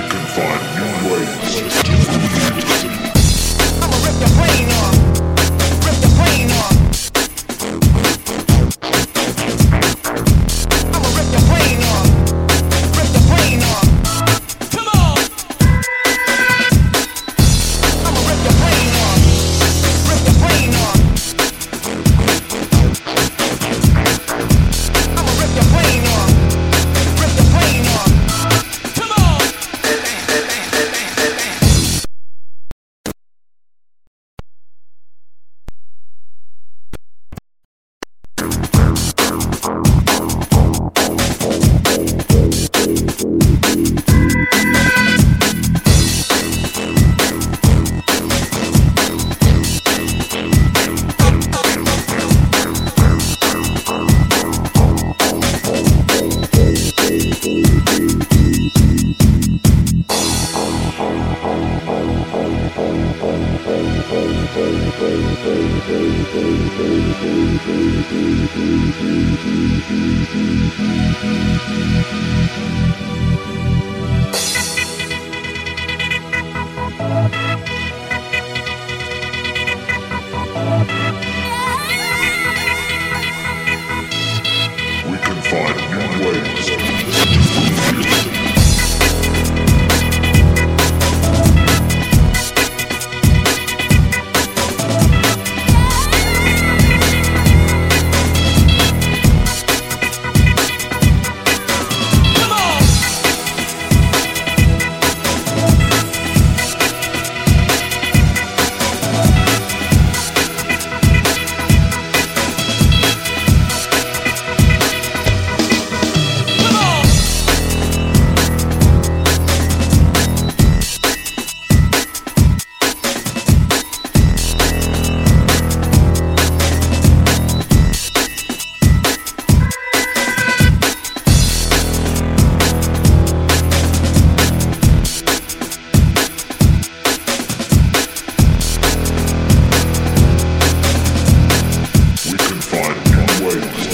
can find new ways to breathe. I'ma rip your brain off. Rip your brain off. I'ma rip your brain off. Rip your brain off. Come on. I'ma rip your brain off. Rip your brain off. I'ma rip your brain off. Rip your brain off. Come on. We can find new ways to breathe. We can find new ways